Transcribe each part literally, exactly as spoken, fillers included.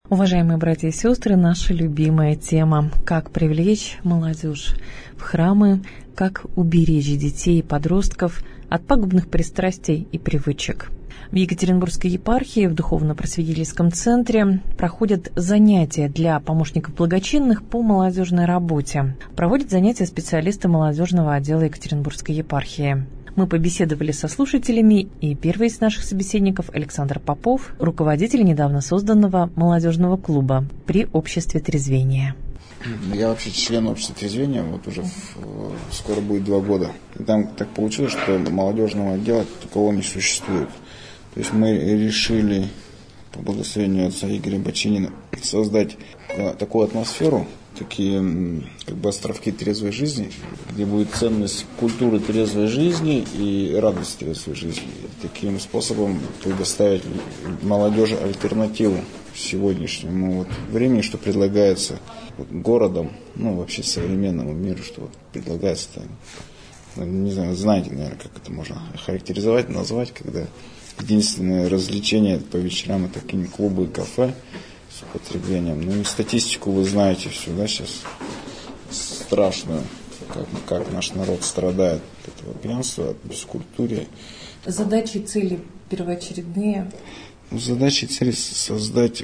Уважаемые братья и сестры, наша любимая тема – как привлечь молодежь в храмы, как уберечь детей и подростков от пагубных пристрастий и привычек. В Екатеринбургской епархии в Духовно-просветительском центре проходят занятия для помощников благочинных по молодежной работе. Проводят занятия специалисты молодежного отдела Екатеринбургской епархии. Мы побеседовали со слушателями, и первый из наших собеседников Александр Попов, руководитель недавно созданного молодежного клуба при Обществе трезвения. Я вообще член Общества трезвения, вот уже в, скоро будет два года. И там так получилось, что молодежного отдела такого не существует. То есть мы решили, по благословению отца Игоря Бочинина, создать такую атмосферу, такие как бы островки трезвой жизни, где будет ценность культуры трезвой жизни и радость трезвой жизни. Таким способом предоставить молодежи альтернативу сегодняшнему вот времени, что предлагается вот городом, ну вообще современному миру, что вот предлагается там, ну, не знаю, знаете, наверное, как это можно характеризовать, назвать, когда единственное развлечение по вечерам это кино-клубы и кафе с употреблением. Ну и статистику вы знаете все, да, сейчас страшную, как, как наш народ страдает от этого пьянства, от бескультурия. Задачи и цели первоочередные? Ну, задача и цель создать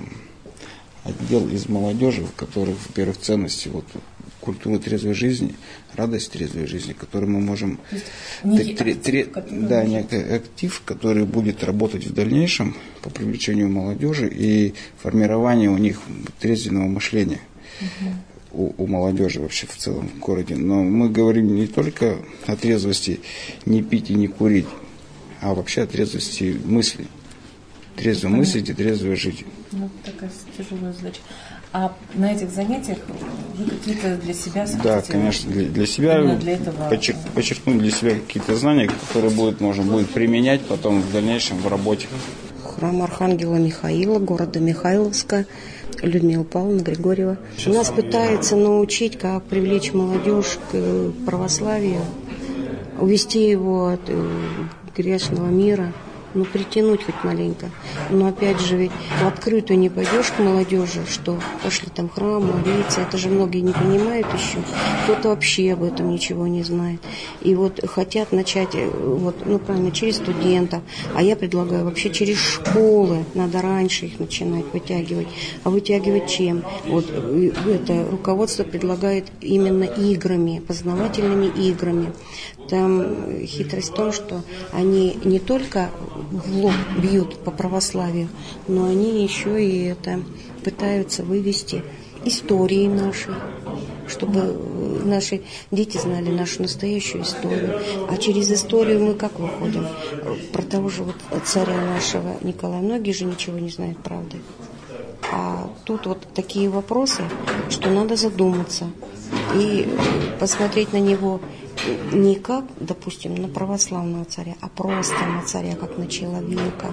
отдел из молодежи, в которых, во-первых, ценности, вот, культуры трезвой жизни, радость трезвой жизни, которую мы можем... Некий тре, актив, тре, да, некий актив, который будет работать в дальнейшем по привлечению молодежи и формированию у них трезвенного мышления. Угу. У, у молодежи вообще в целом в городе. Но мы говорим не только о трезвости не пить и не курить, а вообще о трезвости мысли. Трезво ну, мыслить и трезво жить. Ну, такая тяжелая задача. А на этих занятиях вы какие-то для себя... Да, конечно, для, для себя для этого... подчер, подчеркнуть для себя какие-то знания, которые будет, можно будет применять потом в дальнейшем в работе. Храм Архангела Михаила, города Михайловска, Людмила Павловна Григорьева. Нас пытается научить, как привлечь молодежь к православию, увести его от грешного мира. Ну, притянуть хоть маленько. Но опять же, ведь в открытую не пойдешь к молодежи, что пошли там в храм, молиться. Это же многие не понимают еще. Кто-то вообще об этом ничего не знает. И вот хотят начать, вот, ну, правильно, через студентов. А я предлагаю вообще через школы. Надо раньше их начинать вытягивать. А вытягивать чем? Вот это руководство предлагает именно играми, познавательными играми. Там хитрость в том, что они не только в лоб бьют по православию, но они еще и это пытаются вывести истории наши, чтобы наши дети знали нашу настоящую историю. А через историю мы как выходим? Про того же вот царя нашего Николая. Многие же ничего не знают, правда. А тут вот такие вопросы, что надо задуматься и посмотреть на него не как, допустим, на православного царя, а просто на царя, как на человека,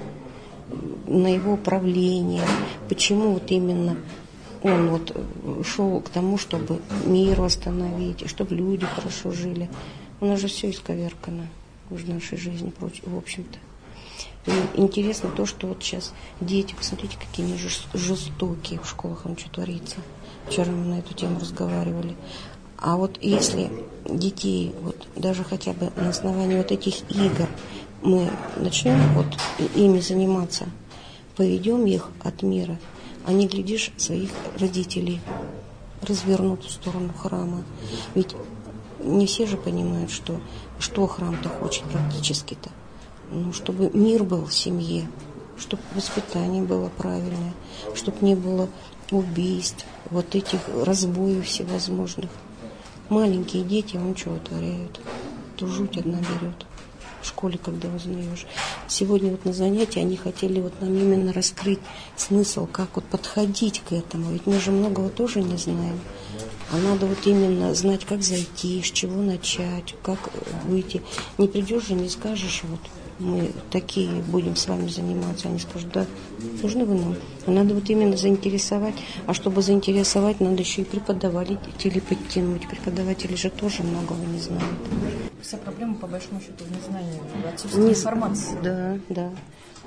на его правление. Почему вот именно он вот шел к тому, чтобы мир восстановить, и чтобы люди хорошо жили. У нас же все исковеркано в нашей жизни, в общем-то. И интересно то, что вот сейчас дети, посмотрите, какие они жестокие в школах, там что творится. Вчера мы на эту тему разговаривали. А вот если детей, вот даже хотя бы на основании вот этих игр мы начнем вот ими заниматься, поведем их от мира, они, глядишь, своих родителей развернут в сторону храма. Ведь не все же понимают, что, что храм-то хочет практически-то. Ну, чтобы мир был в семье, чтобы воспитание было правильное, чтобы не было убийств, вот этих разбоев всевозможных. Маленькие дети, он что творяют? То жуть одна берет. В школе, когда узнаешь. Сегодня вот на занятии они хотели вот нам именно раскрыть смысл, как вот подходить к этому. Ведь мы же многого тоже не знаем. А надо вот именно знать, как зайти, с чего начать, как выйти. Не придешь же, не скажешь, вот мы такие будем с вами заниматься. Они скажут, да, нужны вы нам. А надо вот именно заинтересовать. А чтобы заинтересовать, надо еще и преподавателей подтянуть. Преподаватели же тоже многого не знают. Вся проблема, по большому счету, в незнании, в отсутствии не... информации. Да, да.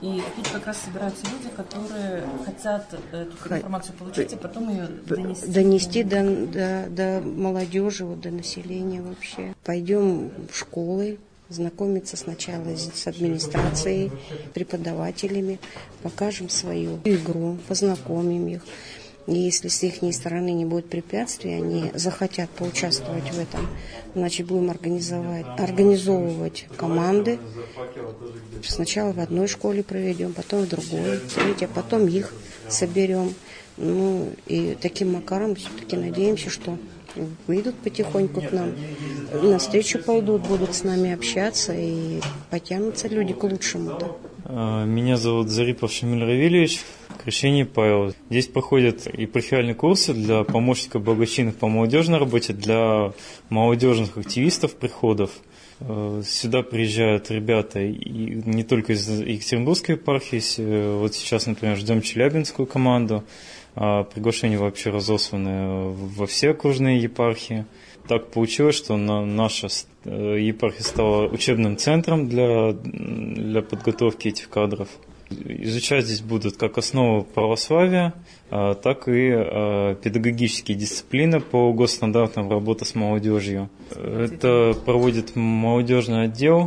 И тут как раз собираются люди, которые хотят эту информацию получить и потом ее донести. Донести до, до, до молодежи, вот, до населения вообще. Пойдем в школы, знакомиться сначала с администрацией, преподавателями, покажем свою игру, познакомим их. И если с их стороны не будет препятствий, они захотят поучаствовать в этом, значит, будем организовать, организовывать команды. Сначала в одной школе проведем, потом в другой, в третьей, потом их соберем. Ну, и таким макаром все-таки надеемся, что выйдут потихоньку к нам, навстречу пойдут, будут с нами общаться и потянутся люди к лучшему-то. Меня зовут Зарипов Шамиль Равильевич, крещение Павел. Здесь проходят и профессиональные курсы для помощников благочинных по молодежной работе, для молодежных активистов, приходов. Сюда приезжают ребята и не только из Екатеринбургской епархии, вот сейчас, например, ждем челябинскую команду, приглашения вообще разосланы во все окружные епархии. Так получилось, что наша епархия стала учебным центром для, для подготовки этих кадров. Изучать здесь будут как основу православия, так и педагогические дисциплины по госстандартам работы с молодежью. Это проводит молодежный отдел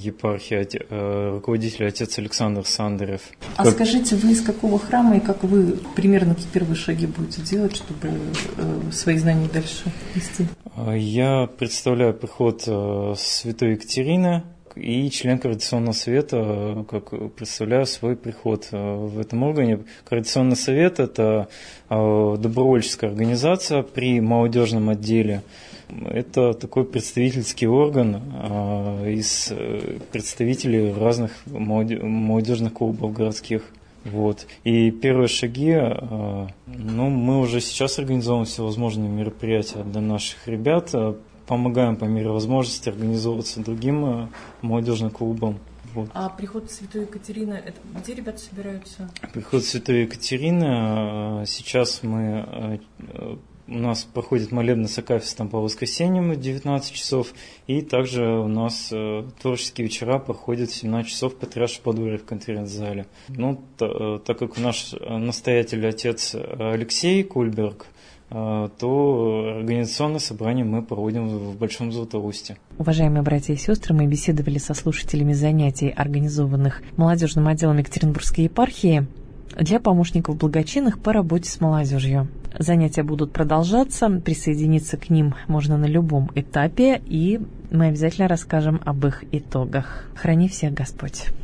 епархии, руководитель отец Александр Сандарев. А как... скажите, вы из какого храма и как вы примерно первые шаги будете делать, чтобы свои знания дальше вести? Я представляю приход святой Екатерины и член Координационного совета, как представляю свой приход в этом органе. Координационный совет – это добровольческая организация при молодежном отделе. Это такой представительский орган из представителей разных молодежных клубов городских. Вот. И первые шаги, ну, мы уже сейчас организовываем всевозможные мероприятия для наших ребят, помогаем по мере возможности организовываться другим молодежным клубам. Вот. А приход святой Екатерины, это где ребята собираются? Приход святой Екатерины, сейчас мы... У нас проходит молебны с акафистом по воскресеньям в девятнадцать часов, и также у нас э, творческие вечера проходят в семнадцать часов в Патриаршем подворье в конференц-зале. Ну, та, так как наш настоятель отец Алексей Кульберг, э, то организационное собрание мы проводим в Большом Златоусте. Уважаемые братья и сестры, мы беседовали со слушателями занятий, организованных молодежным отделом Екатеринбургской епархии для помощников благочинных по работе с молодежью. Занятия будут продолжаться, присоединиться к ним можно на любом этапе, и мы обязательно расскажем об их итогах. Храни всех Господь!